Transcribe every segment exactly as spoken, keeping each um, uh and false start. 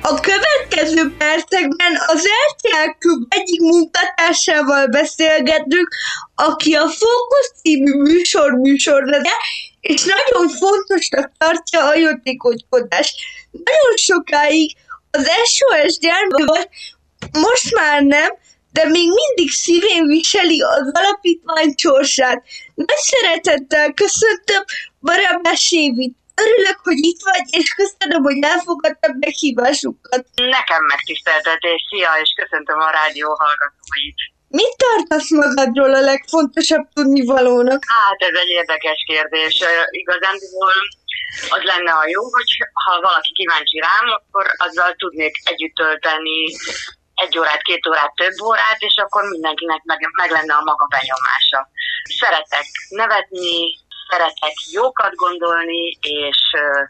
A következő percekben az er té el Klub egyik munkatársával beszélgetünk, aki a Fókusz című műsor műsorvezetője, és nagyon fontosnak tartja a jótékonykodást. Nagyon sokáig az es o es gyermek volt, most már nem, de még mindig szívén viseli az alapítvány sorsát. Nagy szeretettel köszöntöm Barabás Évit. Örülök, hogy itt vagy, és köszönöm, hogy elfogadtad meghívásunkat. Nekem megtiszteltetés, szia, és köszöntöm a rádió hallgatóit. Mit tartasz magadról a legfontosabb tudnivalónak? Hát ez egy érdekes kérdés. Igazándiból az lenne a jó, hogy ha valaki kíváncsi rám, akkor azzal tudnék együtt tölteni egy órát, két órát, több órát, és akkor mindenkinek meg, meg lenne a maga benyomása. Szeretek nevetni, szeretek jókat gondolni, és uh,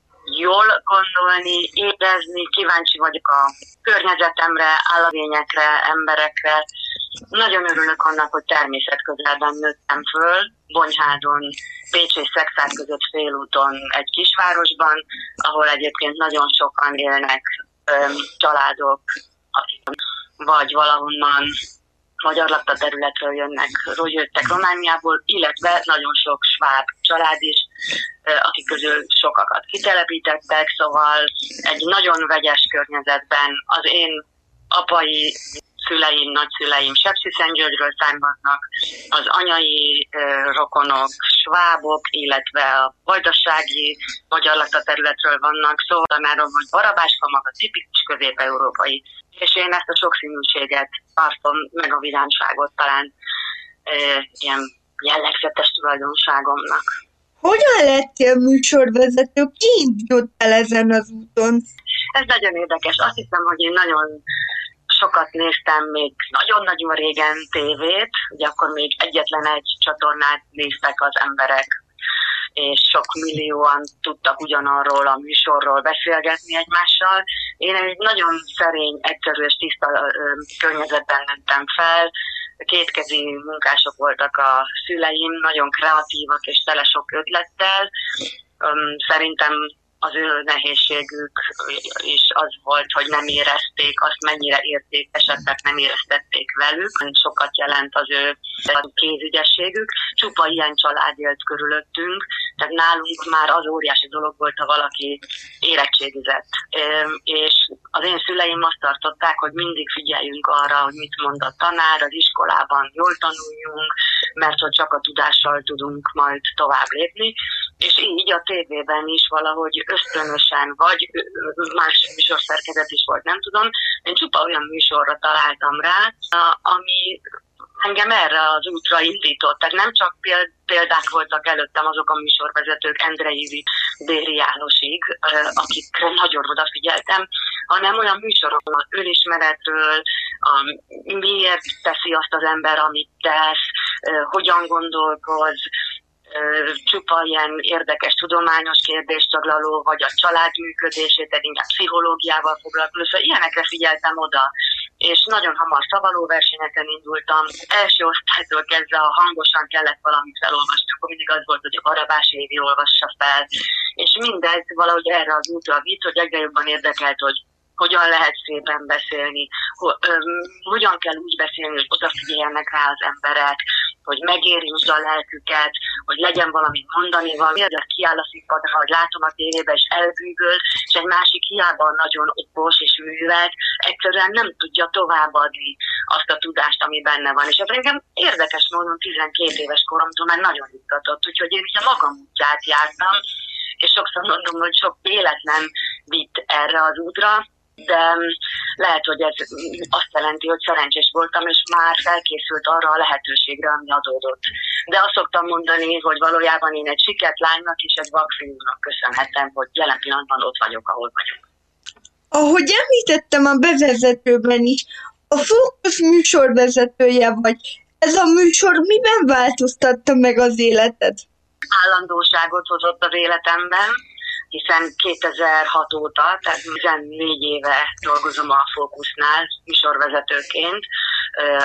jól gondolni, érezni, kíváncsi vagyok a környezetemre, állatényekre, emberekre. Nagyon örülök annak, hogy természetközelben nőttem föl, Bonyhádon, Pécs és Szexárd között félúton egy kisvárosban, ahol egyébként nagyon sokan élnek um, családok, akik vagy valahonnan magyar lakta területről jönnek, jöttek Romániából, illetve nagyon sok sváb család is, akik közül sokakat kitelepítettek, szóval egy nagyon vegyes környezetben az én apai szüleim, nagyszüleim Sepsiszentgyörgyről származnak, az anyai uh, rokonok svábok, illetve a vajdasági magyar lakta területről vannak, szóval már hogy Barabáska maga tipikus közép-európai. És én ezt a sokszínűséget tartom, meg a vidámságot talán e, ilyen jellegzetes tulajdonságomnak. Hogyan lettél műsorvezető? Ki indult el ezen az úton? Ez nagyon érdekes. Azt hiszem, hogy én nagyon sokat néztem még nagyon-nagyon régen tévét, ugye akkor még egyetlen egy csatornát néztek az emberek, és sok millióan tudtak ugyanarról a műsorról beszélgetni egymással. Én egy nagyon szerény, egyszerű és tiszta környezetben nőttem fel. Kétkezi munkások voltak a szüleim, nagyon kreatívak és tele sok ötlettel. Szerintem az ő nehézségük is az volt, hogy nem érezték azt, mennyire értékesettek, nem éreztették velük. Sokat jelent az ő kézügyességük. Csupa ilyen család élt körülöttünk, tehát nálunk már az óriási dolog volt, ha valaki érettségizett. És az én szüleim azt tartották, hogy mindig figyeljünk arra, hogy mit mond a tanár, az iskolában jól tanuljunk, mert hogy csak a tudással tudunk majd tovább lépni. És így a tévében is valahogy ösztönösen, vagy más műsorszerkezet is volt, nem tudom, én csupa olyan műsorra találtam rá, ami engem erre az útra indított. Tehát nem csak példák voltak előttem azok a műsorvezetők, Endre Ivi, Béri Jánosig, akikre nagyon odafigyeltem, hanem olyan műsorok az önismeretről, a, miért teszi azt az ember, amit tesz, hogyan gondolkoz, csupa ilyen érdekes tudományos kérdéstaglaló, vagy a család működését, tehát inkább pszichológiával foglalkozó, szóval ilyenekre figyeltem oda, és nagyon hamar szavalóversenyeken indultam. Első osztálytól kezdve, ha hangosan kellett valamit felolvasni, akkor mindig az volt, hogy a Barabás Évi olvassa fel, és mindez valahogy erre az útra vitt, hogy egyre jobban érdekelt, hogy hogyan lehet szépen beszélni, hogyan kell úgy beszélni, hogy odafigyeljenek rá az emberek, hogy megérintse a lelküket, hogy legyen valami mondani valami, de kiáll a színpadra, hogy látom a tévében, és elbűvöl, és egy másik hiába nagyon okos és művelt, egyszerűen nem tudja továbbadni azt a tudást, ami benne van. És ez engem érdekes módon tizenkét éves koromtól már nagyon izgatott, úgyhogy én így a magam útját jártam, és sokszor mondom, hogy sok véletlen vitt erre az útra, de lehet, hogy ez azt jelenti, hogy szerencsés voltam, és már felkészült arra a lehetőségre, ami adódott. De azt szoktam mondani, hogy valójában én egy sikert lánynak és egy vakfiúnak köszönhetem, hogy jelen pillanatban ott vagyok, ahol vagyok. Ahogy említettem a bevezetőben is, a Fókusz műsorvezetője vagy. Ez a műsor miben változtatta meg az életed? Állandóságot hozott az életemben, hiszen kétezer-hat óta, tehát tizennégy éve dolgozom a Fókusznál műsorvezetőként.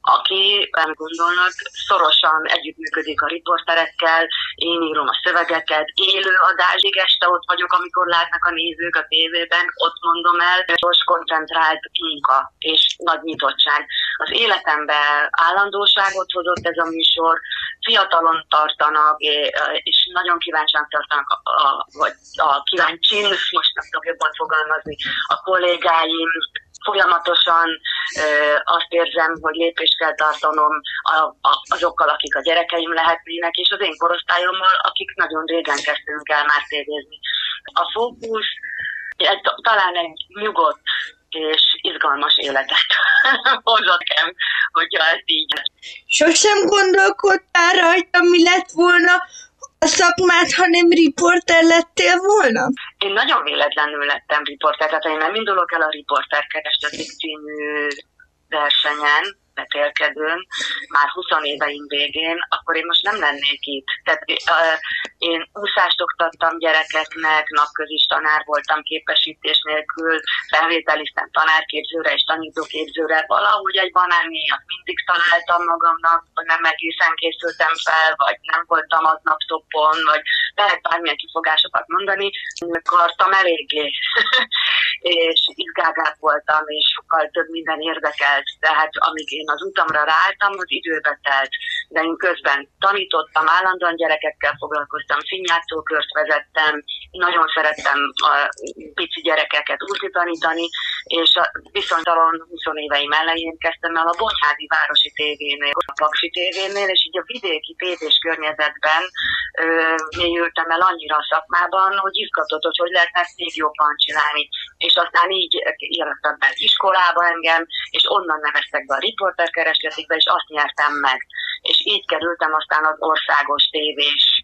aki, nem gondolnak, szorosan együttműködik a riporterekkel, én írom a szövegeket, élő adásig este ott vagyok, amikor látnak a nézők a tévében, ott mondom el, most koncentrált munka és nagy nyitottság. Az életemben állandóságot hozott ez a műsor, fiatalon tartanak, és nagyon kíváncsian tartanak, a, a, vagy a kíváncsin, most nem tudok jobban fogalmazni, a kollégáim, folyamatosan ö, azt érzem, hogy lépést kell tartanom a, a, azokkal, akik a gyerekeim lehetnének, és az én korosztályommal, akik nagyon régen kezdtünk el már tévézni. A fókusz egy, talán egy nyugodt és izgalmas életet hozott nekem, hogyha ezt így. Sosem gondolkodtál rajta, mi lett volna a szakmát, ha nem riporter lettél volna? Én nagyon véletlenül lettem riporter, tehát én nem indulok el a Riporter Kereskedik című versenyen, betélkedőn, már húsz éveim végén, akkor én most nem lennék itt. Tehát uh, én úszást oktattam gyerekeknek, napközis tanár voltam képesítés nélkül, felvételiztem tanárképzőre és tanítóképzőre, valahogy egy banánnéjat mindig találtam magamnak, hogy nem egészen készültem fel, vagy nem voltam aznap toppon, vagy lehet bármilyen kifogásokat mondani, akartam eléggé, és izgágát voltam, és sokkal több minden érdekelt, tehát amíg én az utamra ráálltam, az időbe telt, de én közben tanítottam, állandóan gyerekekkel foglalkoztam, színjátszókört vezettem, nagyon szerettem a pici gyerekeket úszni tanítani, és a viszonytalan húsz éveim elején kezdtem el a Bonyhádi Városi Tévénél, a Paksi Tévénél, és így a vidéki tévés környezetben ö, mélyültem el annyira a szakmában, hogy izgatott, hogy hogy lehetne ezt még jobban csinálni. És aztán így írtam be iskolába engem, és onnan neveztek be a Riporter Kereskedikbe, és azt nyertem meg. És így kerültem aztán az országos tévés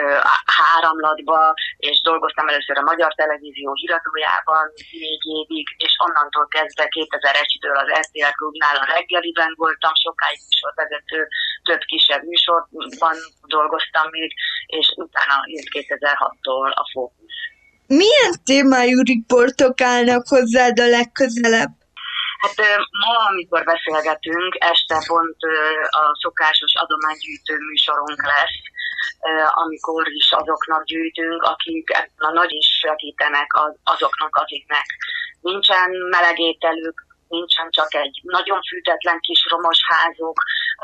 háramlatba, és dolgoztam először a Magyar Televízió híradójában négy évig, és onnantól kezdve kétezer-egytől az er té el Klubnál a reggeliben voltam, sokáig műsorvezető, több kisebb műsorban dolgoztam még, és utána jött kétezer-hattól a Fókusz. Milyen témájú riportok állnak hozzád a legközelebb? Hát ma, amikor beszélgetünk, este pont a szokásos adománygyűjtő műsorunk lesz, amikor is azoknak gyűjtünk, akik a nagy is segítenek azoknak, akiknek nincsen melegételük, nincsen csak egy nagyon fűtetlen kis romos házuk,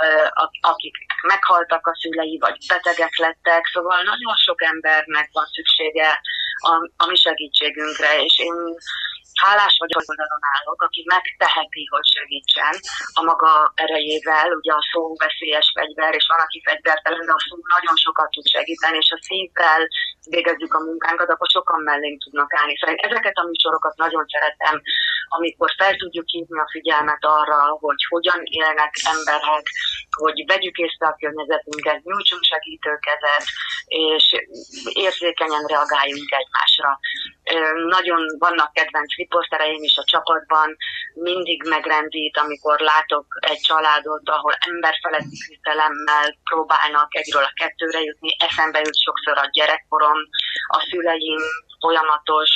akik meghaltak a szülei, vagy betegek lettek, szóval nagyon sok embernek van szüksége a, a mi segítségünkre, és én hálás vagyok, hogy oldalon állok, aki megteheti, hogy segítsen a maga erejével, ugye a szó veszélyes fegyver, és van, aki fegyvertelen, de a szó nagyon sokat tud segíteni, és ha szívvel végezzük a munkánkat, akkor sokan mellénk tudnak állni. Szóval ezeket a műsorokat nagyon szeretem, amikor fel tudjuk hívni a figyelmet arra, hogy hogyan élnek emberek, hogy vegyük észre a környezetünket, nyújtsunk segítőkezet, és érzékenyen reagáljunk egymásra. Nagyon vannak kedvenc riportereim is a csapatban, mindig megrendít, amikor látok egy családot, ahol emberfeletti küzdelemmel próbálnak egyről a kettőre jutni, eszembe jut sokszor a gyerekkorom, a szüleim folyamatos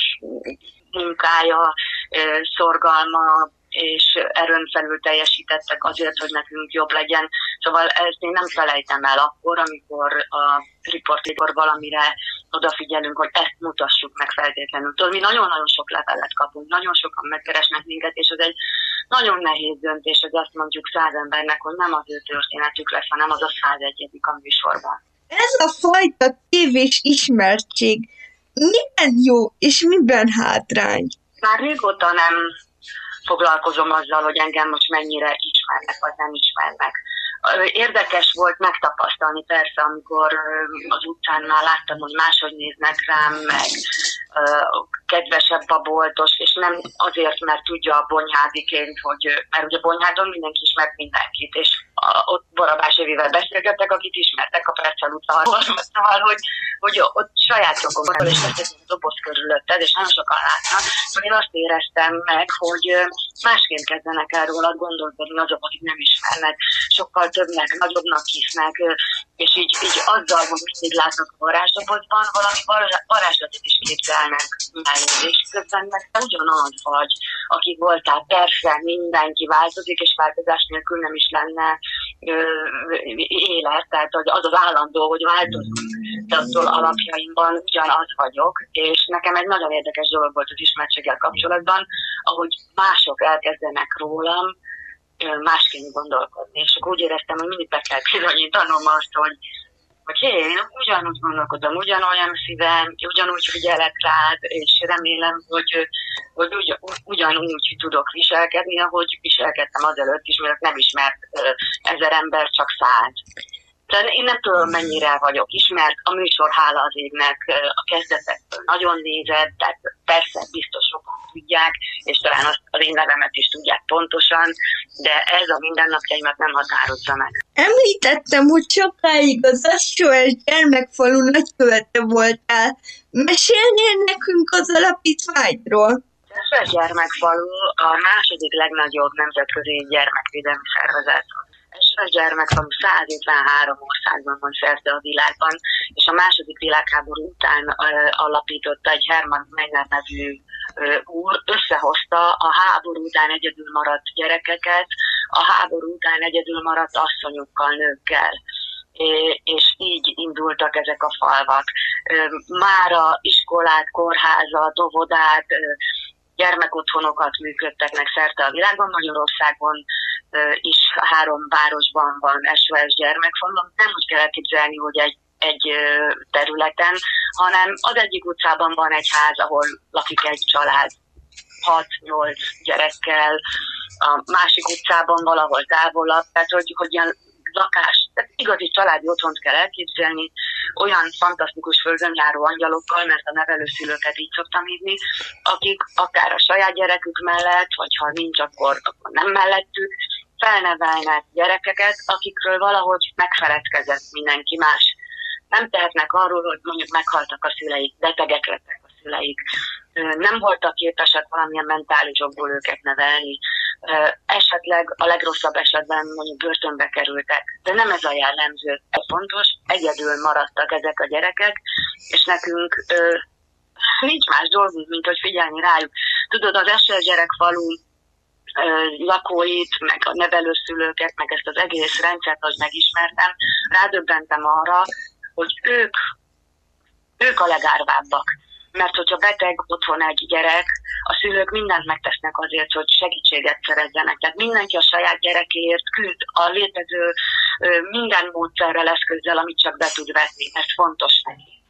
munkája, szorgalma, és erőn felül teljesítettek azért, hogy nekünk jobb legyen. Szóval ezt én nem felejtem el akkor, amikor a riportikor valamire odafigyelünk, hogy ezt mutassuk meg feltétlenül. Tudod, mi nagyon-nagyon sok levelet kapunk, nagyon sokan megkeresnek minket, és ez egy nagyon nehéz döntés, hogy azt mondjuk száz embernek, hogy nem az ő történetük lesz, hanem az a százegyedik a műsorban. Ez a fajta tévés ismertség miben jó, és miben hátrány? Már régóta nem foglalkozom azzal, hogy engem most mennyire ismernek, vagy nem ismernek. Érdekes volt megtapasztalni persze, amikor az utcán már láttam, hogy máshogy néznek rám, meg kedvesebb a boltos, és nem azért, mert tudja a bonyhádiként, hogy, mert ugye Bonyhádon mindenki ismert mindenkit, és ott Barabás Évivel beszélgettek, akit ismertek a Perccel utcáról, szóval, hogy, hogy ott saját jogomban is beszéltünk doboz körülötted, és nagyon sokan látnak, hogy én azt éreztem meg, hogy másként kezdenek el rólad gondolkodni azok, akik nem ismernek, sokkal többnek, nagyobbnak hisznek, és így, így azzal, hogy mindig látnak a varázsdobozban, valami varázslatot is képzelnek mellé, és közben meg te ugyanaz vagy, akik voltál, persze mindenki változik, és változás nélkül nem is lenne ö, élet, tehát az az állandó, hogy változunk, de attól alapjaimban ugyanaz vagyok, és nekem egy nagyon érdekes dolog volt az ismertséggel kapcsolatban, ahogy mások elkezdenek rólam másként gondolkodni, és akkor úgy éreztem, hogy mindig be kell bizonyítanom azt, hogy hogy hé, én ugyanúgy gondolkodom, ugyanolyan szívem, ugyanúgy figyelek rád, és remélem, hogy, hogy ugy, ugyanúgy tudok viselkedni, ahogy viselkedtem azelőtt is, mert nem ismert ezer ember, csak száz. De én nem tudom, mennyire vagyok ismert, a műsor hála az égnek a kezdetektől nagyon nézett, tehát persze biztos sokan tudják, és talán azt az én nevemet is tudják pontosan, de ez a mindennapjaimat nem határozza meg. Említettem, hogy sokáig az es o es Gyermekfalu nagykövete voltál. Mesélnél nekünk az alapítványról? Az es o es Gyermekfalu a második legnagyobb nemzetközi gyermekvédelmi szervezet. Es o es Gyermekfalu száz ötvenhárom országban van szerte a világban, és a második világháború után uh, alapította egy Hermann Meiner nevű uh, úr, összehozta a háború után egyedül maradt gyerekeket, a háború után egyedül maradt asszonyokkal, nőkkel. És így indultak ezek a falvak. Mára iskolát, kórházat, óvodát, gyermekotthonokat működtetnek szerte a világban, Magyarországon is három városban van es o es Gyermekfalu. Nem úgy kell elképzelni, hogy egy, egy területen, hanem az egyik utcában van egy ház, ahol lakik egy család hat-nyolc gyerekkel, a másik utcában valahol távolabb, tehát hogy, hogy ilyen lakás, tehát igazi családi otthont kell elképzelni, olyan fantasztikus földön járó angyalokkal, mert a nevelőszülőket így szoktam hívni, akik akár a saját gyerekük mellett, vagy ha nincs, akkor, akkor nem mellettük, felnevelnek gyerekeket, akikről valahogy megfeledkezett mindenki más. Nem tehetnek arról, hogy mondjuk meghaltak a szüleik, betegek lettek a szüleik, nem voltak képesek valamilyen mentális okból őket nevelni, esetleg a legrosszabb esetben mondjuk börtönbe kerültek, de nem ez a jellemző. Ez fontos, egyedül maradtak ezek a gyerekek, és nekünk ö, nincs más dolgunk, mint hogy figyelni rájuk. Tudod, az es o es Gyerekfalu ö, lakóit, meg a nevelőszülőket, meg ezt az egész rendszert, azt megismertem, rádöbbentem arra, hogy ők, ők a legárvábbak. Mert hogyha beteg otthon egy gyerek, a szülők mindent megtesznek azért, hogy segítséget szerezzenek. Tehát mindenki a saját gyerekéért küld a létező minden módszerrel, eszközzel, amit csak be tud vetni. Ez fontos neki.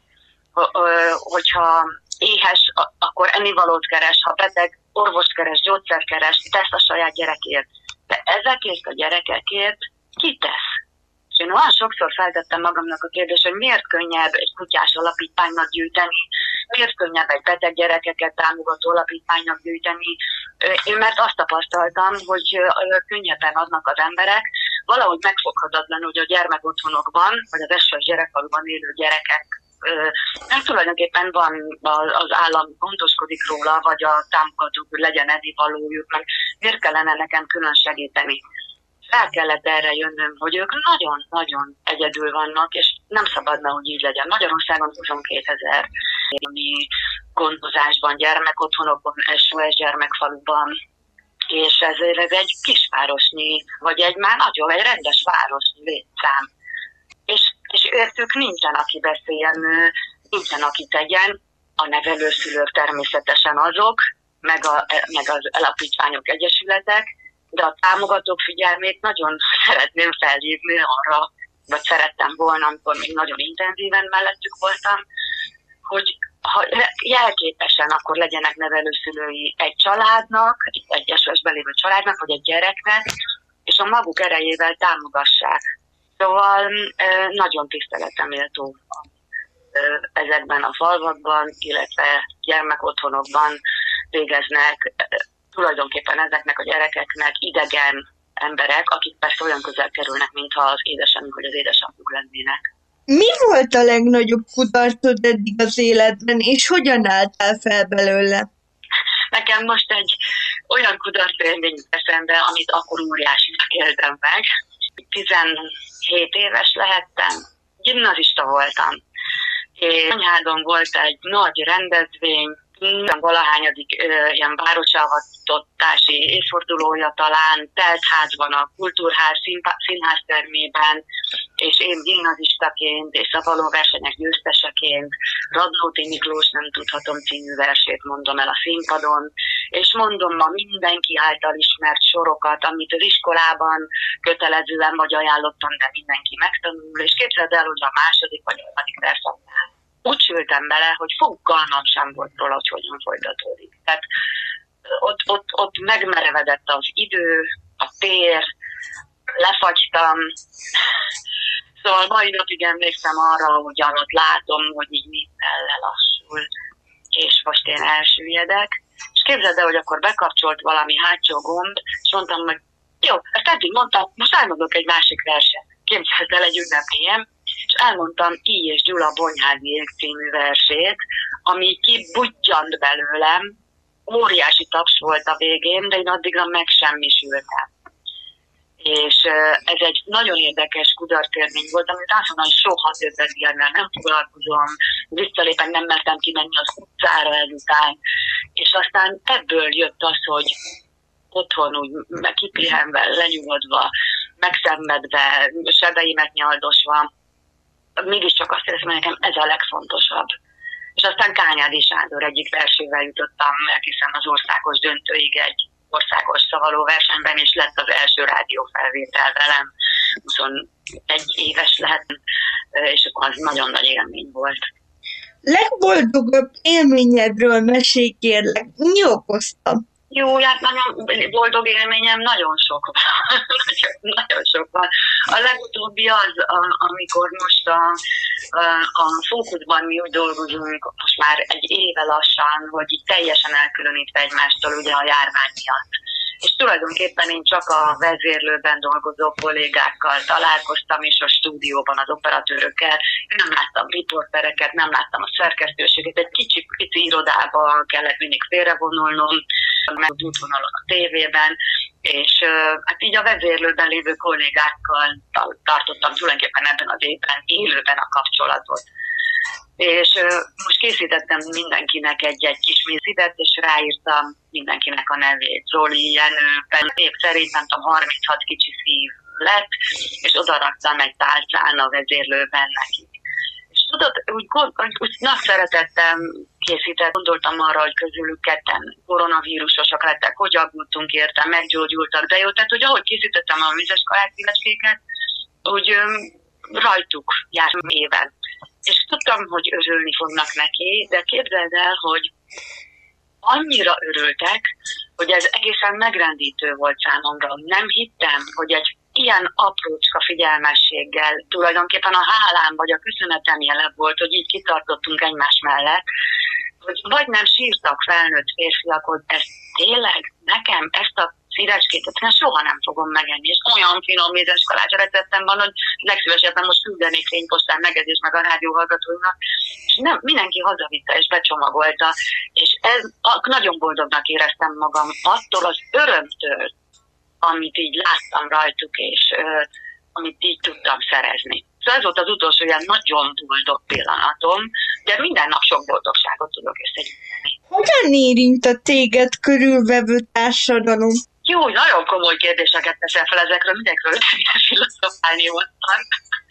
Hogyha éhes, akkor ennivalót keres, ha beteg, orvost keres, gyógyszert keres, tesz a saját gyerekért. De ezekért a gyerekekért ki tesz? És én olyan sokszor feltettem magamnak a kérdést, hogy miért könnyebb egy kutyás alapítványnak gyűjteni, miért könnyebb egy beteg gyerekeket támogató alapítványnak gyűjteni. Én mert azt tapasztaltam, hogy könnyebben adnak az emberek, valahogy megfoghatatlan, hogy a gyermekotthonokban, vagy az es o es Gyerekfaluban élő gyerekek, nem tulajdonképpen van az állam gondoskodik róla, vagy a támogatók, hogy legyen ennivalójuk, meg miért kellene nekem külön segíteni. Fel kellett erre jönnöm, hogy ők nagyon-nagyon egyedül vannak, és nem szabadna, hogy így legyen. Magyarországon huszonkétezer gondozásban, gyermekotthonokban, es o es Gyermekfaluban, és ezért ez egy kisvárosnyi, vagy egy már nagyon, egy rendes városnyi létszám. És, és értük nincsen, aki beszéljen, nincsen, aki tegyen, a nevelőszülők természetesen azok, meg, a, meg az alapítványok, egyesületek, de a támogatók figyelmét nagyon szeretném felhívni arra, vagy szerettem volna, amikor még nagyon intenzíven mellettük voltam, hogy ha jelképesen akkor legyenek nevelőszülői egy családnak, egy es o es-ben lévő családnak, vagy egy gyereknek, és a maguk erejével támogassák. Szóval nagyon tiszteleteméltó ezekben a falvakban, illetve gyermekotthonokban végeznek tulajdonképpen ezeknek a gyerekeknek idegen emberek, akik persze olyan közel kerülnek, mintha az édesanyjuk vagy az édesapjuk lennének. Mi volt a legnagyobb kudarcod eddig az életben, és hogyan álltál fel belőle? Nekem most egy olyan kudarc élmény eszembe, amit akkor óriásinak éltem meg. tizenhét éves lehettem, gimnazista voltam, és Anyhádon volt egy nagy rendezvény, valahányadik ilyen városavattatási évfordulója talán, teltházban, a Kultúrház színház termében, és én gimnazistaként és szavalóversenyek győzteseként Radnóti Miklós Nem tudhatom című versét mondom el a színpadon, és mondom ma mindenki által ismert sorokat, amit az iskolában kötelezően vagy ajánlottam, de mindenki megtanul, és képzeld el, hogy a második vagy a harmadik versenyben úgy sültem bele, hogy fogalmam sem volt róla, hogy hogyan folytatódik. Tehát ott, ott, ott megmerevedett az idő, a tér, lefagytam. Szóval mai napig emlékszem arra, hogy ott látom, hogy így minden lelassul, és most én elsüllyedek. És képzeld el, hogy akkor bekapcsolt valami hátsó gomb, és mondtam meg, jó, ezt eddig mondtam, most elmondok egy másik verset. Képzeld el, egy ünnepélyem, és elmondtam I. és Gyula Bonyhádiék című versét, ami kibudjant belőlem, óriási taps volt a végén, de én addigra megsemmisültem. És ez egy nagyon érdekes kudarcélmény volt, amit azt mondom, hogy soha többet ilyennel nem foglalkozom, visszalépek nem mertem kimenni az utcára ezután, és aztán ebből jött az, hogy otthon úgy kipihenve, lenyugodva, megszenvedve, sebeimet nyaldosva, mégiscsak azt érzem, hogy nekem ez a legfontosabb. És aztán Kányádi Sándor egyik versével jutottam egészen az országos döntőig egy országos szavaló versenyben, és lett az első rádiófelvétel velem. huszonegy éves lehettem, és az nagyon nagy élmény volt. Legboldogabb élményedről mesélj kérlek, mi okozta? Jó, hát nagyon boldog élményem nagyon sok van. nagyon, nagyon sok van. A legutóbbi az, a, amikor most a, a, a fókuszban mi úgy dolgozunk, most már egy éve lassan, hogy így teljesen elkülönítve egymástól ugye a járvány miatt. És tulajdonképpen én csak a vezérlőben dolgozó kollégákkal találkoztam, és a stúdióban az operatőrökkel. Nem láttam riportereket, nem láttam a szerkesztőséget, egy kicsi, kicsi irodába kellett mindig félrevonulnom, meg az útvonalon a tévében, és hát így a vezérlőben lévő kollégákkal tartottam tulajdonképpen ebben az évben élőben a kapcsolatot. És most készítettem mindenkinek egy-egy kis mészítet, és ráírtam mindenkinek a nevét. Zoli, Jenő, épp szerint nem tudom, harminchat kicsi szív lett, és odaraktam egy tálcán a vezérlőben nekik. És tudod, úgy, úgy nagy szeretettem készített, gondoltam arra, hogy közülük ketten koronavírusosak lettek, hogy aggódtunk érte, meggyógyultak, de jó, tehát hogy ahogy készítettem a vizes kalászszívecskéket, úgy rajtuk járt éven. És tudtam, hogy örülni fognak neki, de képzeld el, hogy annyira örültek, hogy ez egészen megrendítő volt számomra. Nem hittem, hogy egy ilyen aprócska figyelmességgel tulajdonképpen a hálám vagy a köszönetem jele volt, hogy így kitartottunk egymás mellett, hogy vagy nem sírtak felnőtt férfiak, hogy ez tényleg nekem ezt a szívecskét, ezt soha nem fogom megenni, és olyan finom mézes kalács receptem van, hogy legszívesebben most küldenék fénypostán megedés meg a rádióhallgatóinak, és nem, mindenki hazavitte és becsomagolta, és ez, nagyon boldognak éreztem magam attól az örömtől, amit így láttam rajtuk, és uh, amit így tudtam szerezni. Szóval ez volt az utolsó ilyen nagyon boldog pillanatom, de minden nap sok boldogságot tudok összegyűjteni. Hogyan érint a téged körülvevő társadalom? Jó, nagyon komoly kérdéseket teszel fel ezekről, mindenkről lehet filozofálni ottan.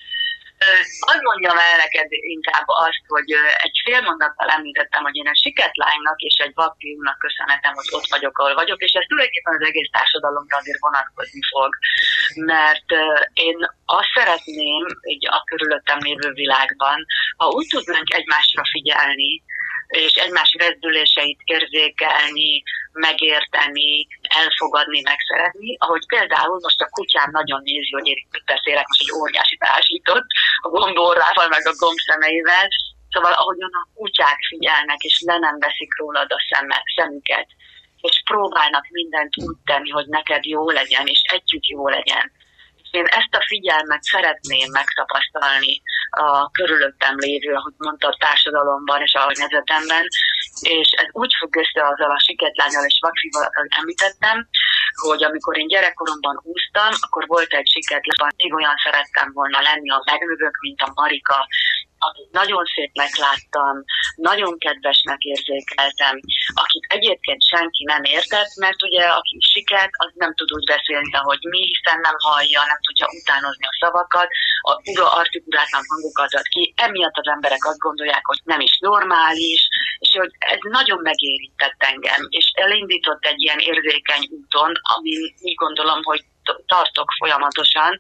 Azt mondjam el neked inkább azt, hogy egy fél mondattal említettem, hogy én egy siketlánynak és egy vakfiúnak köszönhetem, hogy ott vagyok, ahol vagyok, és ez tulajdonképpen az egész társadalomra azért vonatkozni fog. Mert én azt szeretném, így a körülöttem lévő világban, ha úgy tudnánk egymásra figyelni, és egymás rezdüléseit érzékelni, megérteni, elfogadni, megszeretni, ahogy például most a kutyám nagyon nézi, hogy én itt beszélek, most egy óriási tárasított, a gombórrával, meg a gombszemeivel, szóval ahogyan a kutyák figyelnek, és le nem veszik rólad a szeme, szemüket, és próbálnak mindent úgy tenni, hogy neked jó legyen, és együtt jó legyen. Én ezt a figyelmet szeretném megtapasztalni a körülöttem lévő, ahogy mondta, a társadalomban és a környezetemben, és ez úgy függ össze azzal a siketlánnyal és vakfival, amit említettem, hogy amikor én gyerekkoromban úsztam, akkor volt egy siketlány, még olyan szerettem volna lenni a megnövök, mint a Marika, akit nagyon szépnek láttam, nagyon kedvesnek érzékeltem, akit egyébként senki nem értett, mert ugye aki siket, az nem tud úgy beszélni, ahogy mi, hiszen nem hallja, nem tudja utánozni a szavakat, a ura artikulátlan hangokat ad ki, emiatt az emberek azt gondolják, hogy nem is normális, és hogy ez nagyon megérintett engem, és elindított egy ilyen érzékeny úton, amin úgy gondolom, hogy tartok folyamatosan,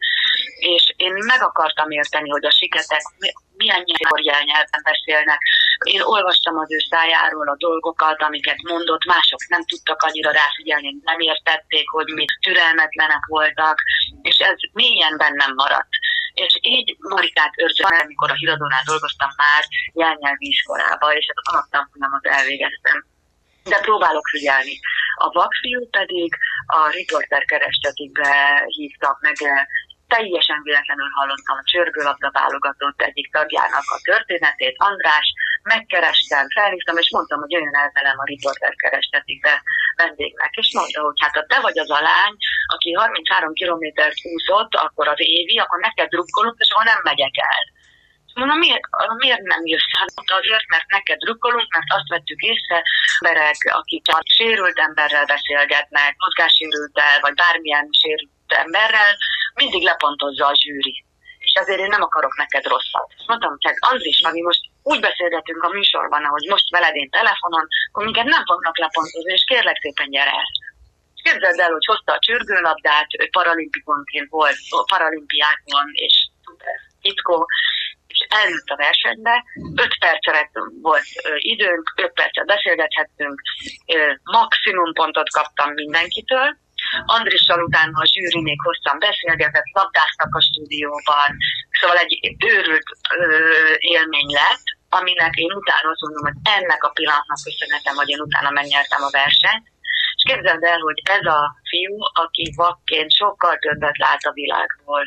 és én meg akartam érteni, hogy a siketek milyen nyelven beszélnek. Én olvastam az ő szájáról a dolgokat, amiket mondott, mások nem tudtak annyira ráfigyelni, nem értették, hogy mit türelmetlenek voltak, és ez mélyen bennem maradt. És így Marikát őrzöm, amikor a Híradónál dolgoztam már jelnyelvi iskolába, és az alaptanfolyamot elvégeztem. De próbálok figyelni. A vakfiú pedig a riporter kerestetikbe hívtak meg, teljesen véletlenül hallottam a csörgőlabda válogatott egyik tagjának a történetét, András, megkerestem, felhívtam, és mondtam, hogy jöjjön el velem a riporter kerestetikbe vendégnek, és mondta, hogy hát ha te vagy az a lány, aki harminchárom kilométert úszott, akkor az Évi, akkor neked drukkolunk, és akkor nem megyek el. Mondom, miért, miért nem jössz? Hát azért, mert neked drukkolunk, mert azt vettük észre, emberek, akik a sérült emberrel beszélgetnek, mozgássérülttel, vagy bármilyen sérült emberrel, mindig lepontozza a zsűri. És azért én nem akarok neked rosszat. Ezt mondtam, hogy Andris, mi most úgy beszélgetünk a műsorban, ahogy most veled én telefonon, akkor minket nem fognak lepontozni, és kérlek szépen gyere el. És képzeld el, hogy hozta a csörgőlabdát, ő paralimpikonként volt, paralimpiákon, és szuper titkó, és eljött a versenybe, öt percre volt ö, időnk, öt percet beszélgethettünk, ö, maximum pontot kaptam mindenkitől. Andrissal utána a zsűri még hosszan beszélgetett, labdáztak a stúdióban, szóval egy őrült ö, élmény lett, aminek én utána azt mondom, hogy ennek a pillanatnak köszönhetem, hogy én utána megnyertem a versenyt. És képzeld el, hogy ez a fiú, aki vakként sokkal többet lát a világból,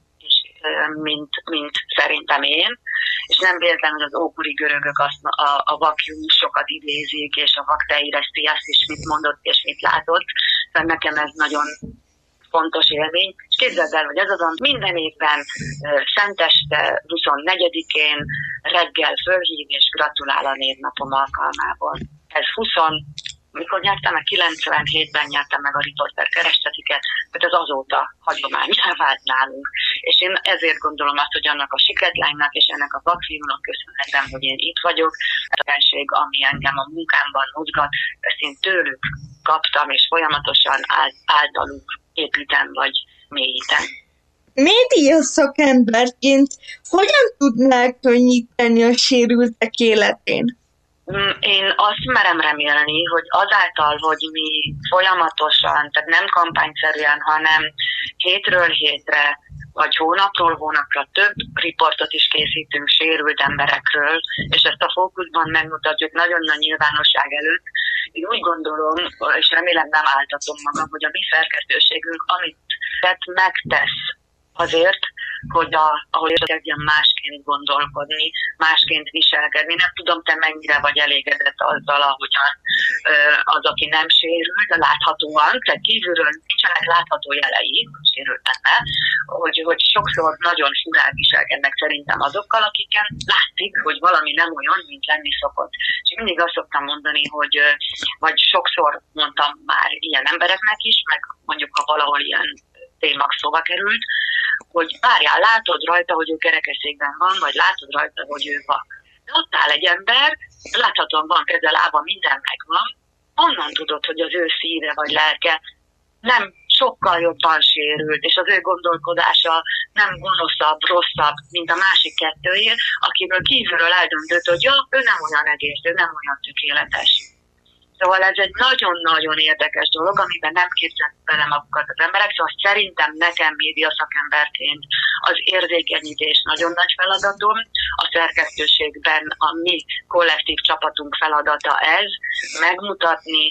Mint, mint szerintem én, és nem véletlen, hogy az ókori görögök azt, a, a vakjú sokat idézik, és a vak teireszti azt is, mit mondott és mit látott, szóval nekem ez nagyon fontos élmény. És képzeld el, hogy ez azon minden évben szenteste huszonnegyedikén reggel fölhív és gratulál a névnapom alkalmából. Ez húsz mikor nyertem meg, kilencvenhétben nyertem meg a riporter kerestetiket, tehát ez azóta hagyománnyá vált nálunk. És én ezért gondolom azt, hogy annak a siketlánynak és ennek a vakfiúnak köszönhetem, hogy én itt vagyok. Ez a felség, ami engem a munkámban mozgat, ezt én tőlük kaptam, és folyamatosan általuk építem vagy mélyítem. Média szakemberként hogyan tudnál könnyíteni a sérültek életén? Én azt merem remélni, hogy azáltal, hogy mi folyamatosan, tehát nem kampányszerűen, hanem hétről hétre, vagy hónapról hónapra több riportot is készítünk sérült emberekről, és ezt a fókuszban megmutatjuk nagyon nagy nyilvánosság előtt. Én úgy gondolom, és remélem nem áltatom magam, hogy a mi szerkesztőségünk, amit tett, megtesz azért, hogy a, ahol kezdjen másként gondolkodni, másként viselkedni. Nem tudom, te mennyire vagy elégedett azzal, ahogyan az, aki nem sérült, de láthatóan, tehát kívülről nincsenek látható jelei, hogy sérült lenne, hogy, hogy sokszor nagyon furán viselkednek szerintem azokkal, akiken látszik, hogy valami nem olyan, mint lenni szokott. És mindig azt szoktam mondani, hogy vagy sokszor mondtam már ilyen embereknek is, meg mondjuk, ha valahol ilyen témák szóba került, hogy várjál, látod rajta, hogy ő kerekesszékben van, vagy látod rajta, hogy ő vak. De ott áll egy ember, láthatóan van keze, lába, minden megvan, onnan tudod, hogy az ő szíve vagy lelke nem sokkal jobban sérült, és az ő gondolkodása nem gonoszabb, rosszabb, mint a másik kettője, akiből kívülről eldöntött, hogy ja, ő nem olyan egész, ő nem olyan tökéletes. Szóval ez egy nagyon-nagyon érdekes dolog, amiben nem képzelik bele magukat az emberek, szóval szerintem nekem média szakemberként az érzékenyítés nagyon nagy feladatom, a szerkesztőségben a mi kollektív csapatunk feladata ez, megmutatni,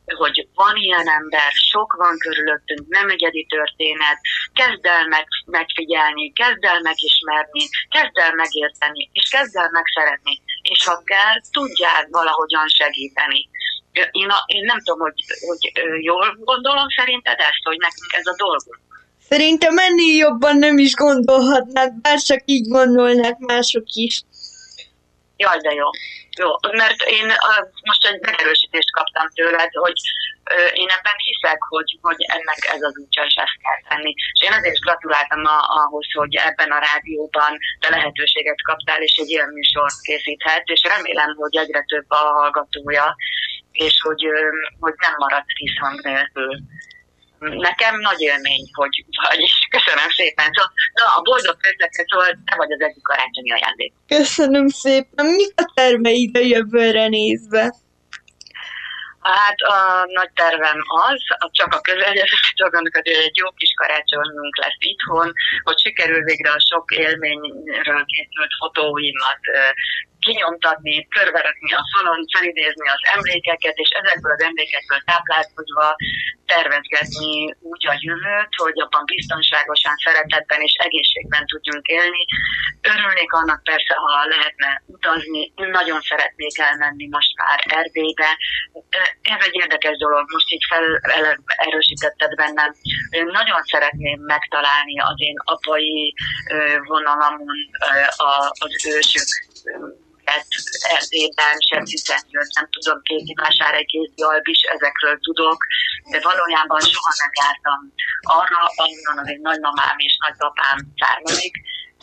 hogy van ilyen ember, sok van körülöttünk, nem egyedi történet, kezd el meg, megfigyelni, kezd el megismerni, kezd el megérteni, és kezd el megszeretni, és ha kell, tudjál valahogyan segíteni. Én, a, én nem tudom, hogy, hogy jól gondolom szerinted ezt, hogy nekünk ez a dolgunk. Szerintem ennél jobban nem is gondolhatnák, bár csak így gondolnák mások is. Jaj, de jó. Jó, mert én uh, most egy megerősítést kaptam tőled, hogy uh, én ebben hiszek, hogy, hogy ennek ez az útja, és ezt kell tenni. És én azért is gratuláltam a, ahhoz, hogy ebben a rádióban te lehetőséget kaptál, és egy ilyen műsort készíthet, és remélem, hogy egyre több a hallgatója, és hogy, uh, hogy nem maradt visszhang nélkül. Nekem nagy élmény, hogy vagy. Köszönöm szépen. Szóval, na, a boldog percekre, szóval te vagy az egyik karácsonyi ajándék. Köszönöm szépen. Mik a terveid a jövőre nézve? Hát a nagy tervem az, csak a közeljövőt tudom, hogy egy jó kis karácsonyunk lesz itthon, hogy sikerül végre a sok élményről készült fotóimat kinyomtatni, körberakni a falon, felidézni az emlékeket, és ezekből az emlékekből táplálkozva tervezgetni úgy a jövőt, hogy abban biztonságosan, szeretetben és egészségben tudjunk élni. Örülnék annak persze, ha lehetne utazni. Nagyon szeretnék elmenni most már Erdélybe. Ez egy érdekes dolog, most így felerősítetted bennem. Én nagyon szeretném megtalálni az én apai vonalamon az ősök Erdélyben, Sepsiszentgyörgy, nem tudom, Kézivásárai, Kézgyalbis, ezekről tudok, de valójában soha nem jártam arra, ahonnan az én nagymamám és nagypapám származik.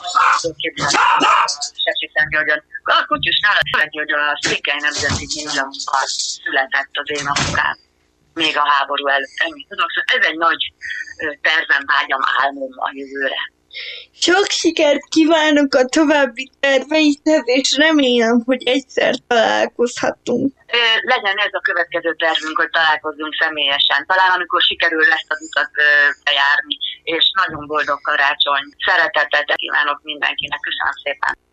Sepsiszentgyörgyön, a Kutyusnál, a Szentgyörgyön a Székely Nemzeti Múzeumban született az én apukám, még a háború előtt. Ennyit tudok, szóval ez egy nagy tervem, vágyam, álmom a jövőre. Sok sikert kívánok a további terveidhez, és remélem, hogy egyszer találkozhatunk. Legyen ez a következő tervünk, hogy találkozzunk személyesen. Talán amikor sikerül ezt az utat bejárni, és nagyon boldog karácsony. Szeretetet kívánok mindenkinek. Köszönöm szépen.